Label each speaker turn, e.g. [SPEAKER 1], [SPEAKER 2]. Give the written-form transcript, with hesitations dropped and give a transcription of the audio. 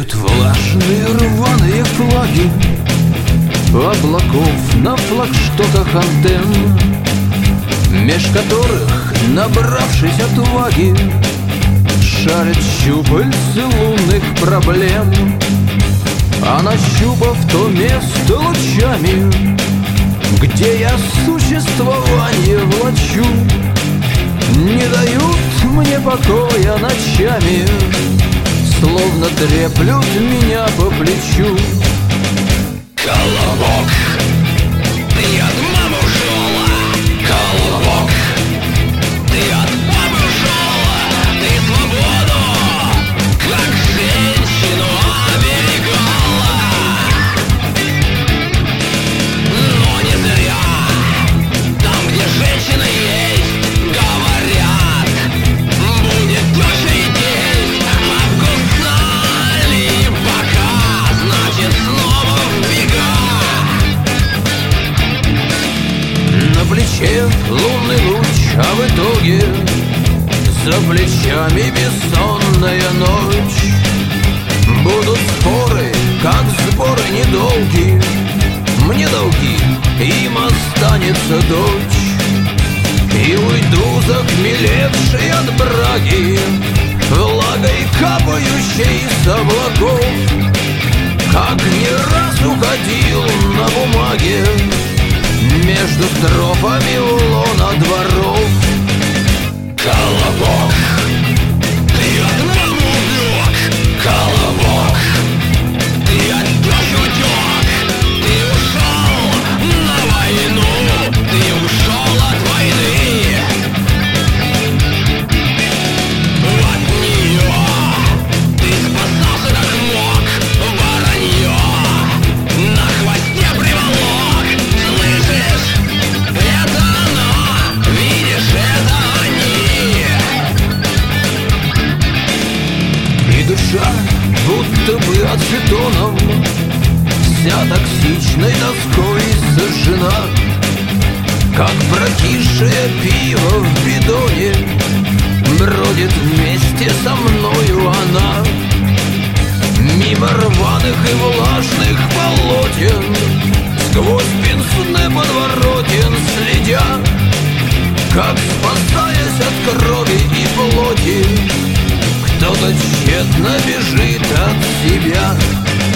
[SPEAKER 1] Белеют влажные рваные флаги облаков на флагштоках антенн, меж которых, набравшись отваги, шарят щупальцы лунных проблем. А нащупав то место лучами, где я существование влачу, не дают мне покоя ночами, словно треплют меня по плечу.
[SPEAKER 2] Колобок, ты от мамы ушла. Колобок, ты от папы ушла. Ты свободу, как женщину, оберегала. Но не зря, там, где женщина есть, говорят, будет тёща и тесть. Обкусали бока, значит снова в бега.
[SPEAKER 1] На плече лунный луч, а в итоге за плечами бессонная ночь. Будут споры, как сборы недолгие, мне долги, им останется дочь. И уйду захмелевший от браги, влагой капающей с облаков, как не раз уходил на бумаге между стропами лона дворов.
[SPEAKER 2] Колобок, ты от мамы убег. Колобок, ты от тёщи утёк. Ты ушёл на войну, ты ушёл от войны. От неё ты спасался как мог. Вороньё на хвосте приволок. Слышишь? Это оно, видишь, это они.
[SPEAKER 1] И душа, будто бы ацетоном, вся токсичной тоской сожжена, как прокисшее пиво в бидоне, бродит вместе со мною она. Мимо рваных и влажных полотен, сквозь пенсне подворотен следя, как спасаясь от крови и плоти, кто-то тщетно бежит от себя.